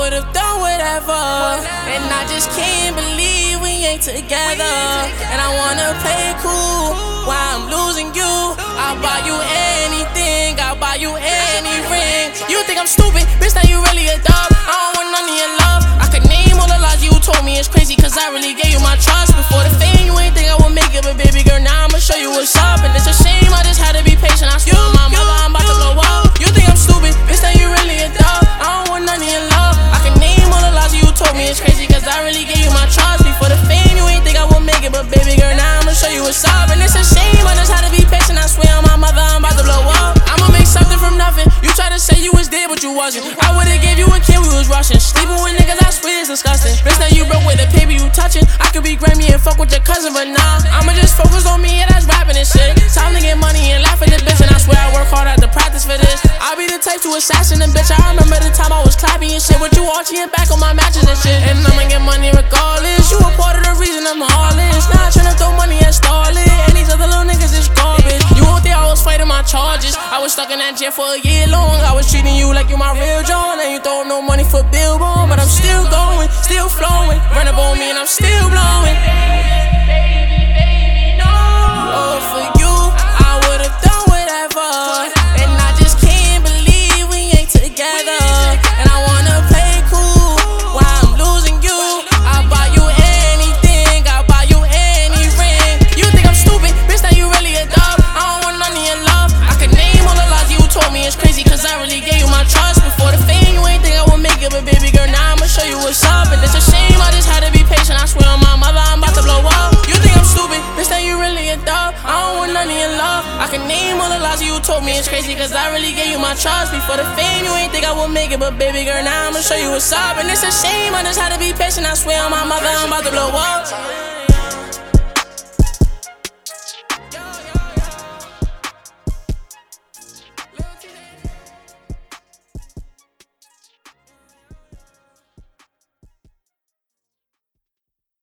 would've done whatever, and I just can't believe we ain't together. And I wanna play cool while I'm losing you. I'll buy you anything, I'll buy you any ring. You think I'm stupid, bitch, now you really a dub. I don't want none of your love. I could name all the lies you told me, it's crazy, cause I really gave you my trust. Before the fame, you ain't think I would make it, but baby girl, now I'ma show you what's up. And it's a shame, I just had to be patient. I swear on my mother, I'm about to blow up. You think I'm stupid, bitch, now you really a dub. I don't want none of your love. I could name all the lies you told me, it's crazy, cause I really gave you my trust. Before the fame, you ain't think I would make it, but baby girl, now I'ma show you what's up. And it's a shame, I just had to be patient. I swear on my mother, I'm about to blow up. I'ma make something from nothing. You tried to say you was there, but you wasn't. I would've gave you a kid, we was rushing. Sleeping with niggas, I swear it's disgusting. Bitch, now you broke with the paper you touching. I could be Grammy and fuck with your cousin, but nah, I'ma just focus on me, yeah, that's rapping and shit. Time to get money and laugh at this bitch, and I swear I work hard at the practice for this. I'll be the type to assassin a bitch. I remember the time I was clapping and shit, with you arching your back on my matches and shit. And I'ma get money regardless. You a part of the reason I'm heartless. Now I tryna throw money at Starlet, and these other little niggas is garbage. You won't think I was fighting my charges. I was stuck in that jail for a year long. I was treating you like you my real John, and you throw no money for billboard, but I'm still going, still flowing. Run up on me and I'm still blowing. Oh, for you, I would've done whatever, and I just can't believe we ain't together. And I wanna play cool while I'm losing you. I'll buy you anything, I'll buy you any ring. You think I'm stupid, bitch, now you really a dub. I don't want none of your love. I could name all the lies you told me, it's crazy, cause I really gave you my trust. Before the fame, you ain't think I would make it, but baby girl, now I'ma show you what's up. And it's a shame, I just had to be patient. I swear on my mother, I'm about to blow up. You think I'm stupid, bitch, now you really a dub. I don't want none of your love. I can name all the lies you told me, it's crazy, cause I really gave you my trust. Before the fame, you ain't think I would make it, but baby girl, now I'ma show you what's up. And it's a shame, I just had to be patient. I swear on my mother, I'm about to blow up.